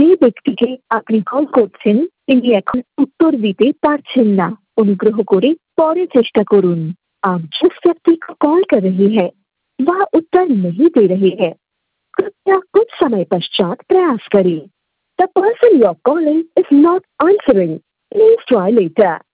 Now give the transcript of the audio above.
যে ব্যক্তিকে আপনি কল করছেন তিনি এখন उत्तर দিতে পারছেন না। অনুগ্রহ করে পরে চেষ্টা করুন। आप जिस व्यक्ति को कॉल कर रहे हैं वह उत्तर नहीं दे रहे हैं। कृपया कुछ समय पश्चात प्रयास करें। The person you are calling is not answering. Please try later.